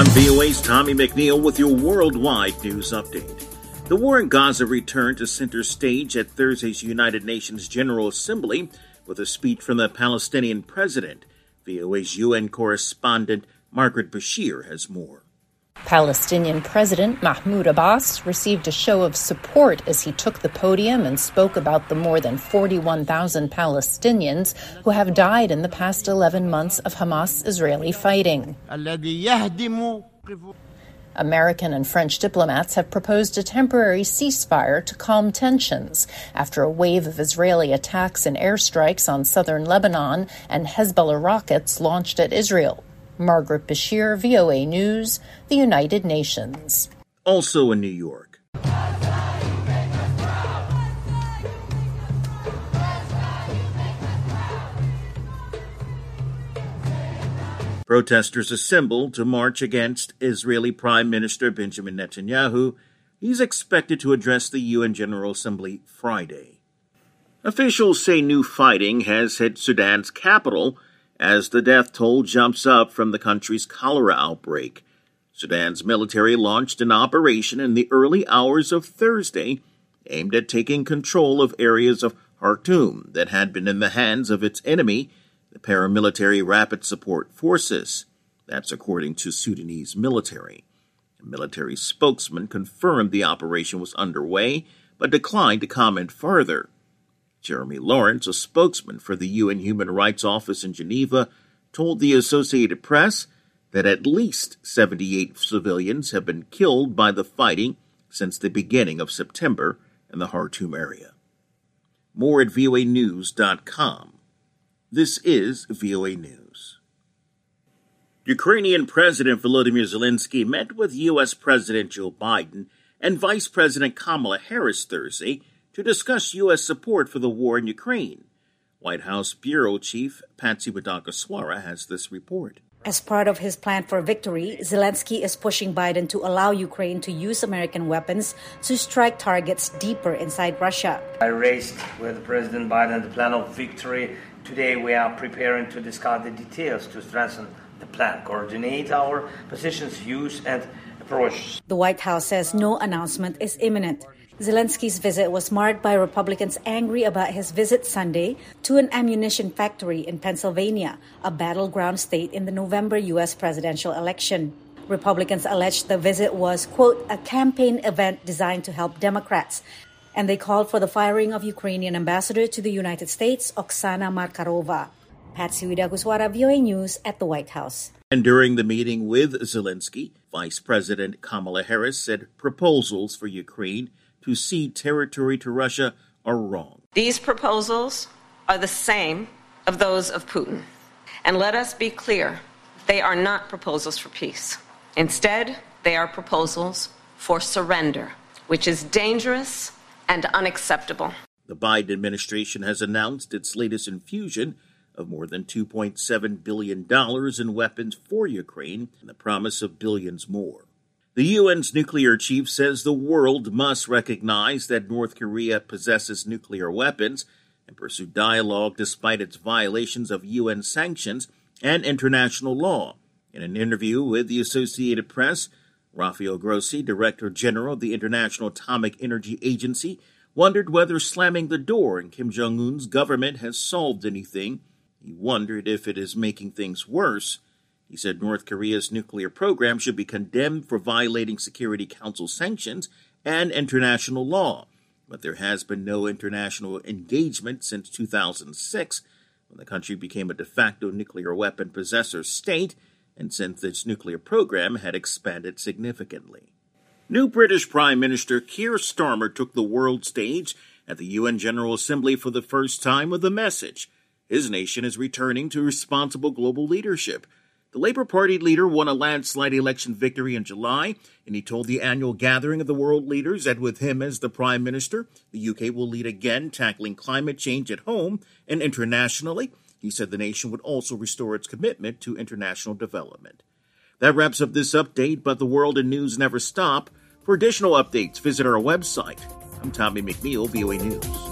VOA's Tommy McNeil with your worldwide news update. The war in Gaza returned to center stage at Thursday's United Nations General Assembly with a speech from the Palestinian president. VOA's UN correspondent Margaret Bashir has more. Palestinian President Mahmoud Abbas received a show of support as he took the podium and spoke about the more than 41,000 Palestinians who have died in the past 11 months of Hamas-Israeli fighting. American and French diplomats have proposed a temporary ceasefire to calm tensions after a wave of Israeli attacks and airstrikes on southern Lebanon and Hezbollah rockets launched at Israel. Margaret Bashir, VOA News, the United Nations. Also in New York. Protesters assembled to march against Israeli Prime Minister Benjamin Netanyahu. He's expected to address the UN General Assembly Friday. Officials say new fighting has hit Sudan's capital as the death toll jumps up from the country's cholera outbreak. Sudan's military launched an operation in the early hours of Thursday aimed at taking control of areas of Khartoum that had been in the hands of its enemy, the paramilitary Rapid Support Forces. That's according to Sudanese military. A military spokesman confirmed the operation was underway, but declined to comment further. Jeremy Lawrence, a spokesman for the UN Human Rights Office in Geneva, told the Associated Press that at least 78 civilians have been killed by the fighting since the beginning of September in the Khartoum area. More at voanews.com. This is VOA News. Ukrainian President Volodymyr Zelensky met with U.S. President Joe Biden and Vice President Kamala Harris Thursday to discuss U.S. support for the war in Ukraine. White House Bureau Chief Patsy Widakuswara has this report. As part of his plan for victory, Zelensky is pushing Biden to allow Ukraine to use American weapons to strike targets deeper inside Russia. I raised with President Biden the plan of victory. Today we are preparing to discuss the details to strengthen the plan, coordinate our positions, views, and approaches. The White House says no announcement is imminent. Zelensky's visit was marked by Republicans angry about his visit Sunday to an ammunition factory in Pennsylvania, a battleground state in the November U.S. presidential election. Republicans alleged the visit was, quote, a campaign event designed to help Democrats, and they called for the firing of Ukrainian ambassador to the United States, Oksana Markarova. Patsy Widakuswara, VOA News at the White House. And during the meeting with Zelensky, Vice President Kamala Harris said proposals for Ukraine to cede territory to Russia are wrong. These proposals are the same of those of Putin. And let us be clear, they are not proposals for peace. Instead, they are proposals for surrender, which is dangerous and unacceptable. The Biden administration has announced its latest infusion of more than $2.7 billion in weapons for Ukraine and the promise of billions more. The UN's nuclear chief says the world must recognize that North Korea possesses nuclear weapons and pursue dialogue despite its violations of UN sanctions and international law. In an interview with the Associated Press, Rafael Grossi, Director General of the International Atomic Energy Agency, wondered whether slamming the door in Kim Jong-un's government has solved anything. He wondered if it is making things worse. He said North Korea's nuclear program should be condemned for violating Security Council sanctions and international law, but there has been no international engagement since 2006, when the country became a de facto nuclear weapon possessor state, and since its nuclear program had expanded significantly. New British Prime Minister Keir Starmer took the world stage at the UN General Assembly for the first time with a message. His nation is returning to responsible global leadership. The Labour Party leader won a landslide election victory in July, and he told the annual gathering of the world leaders that with him as the Prime Minister, the UK will lead again, tackling climate change at home and internationally. He said the nation would also restore its commitment to international development. That wraps up this update, but the world and news never stop. For additional updates, visit our website. I'm Tommy McNeil, VOA News.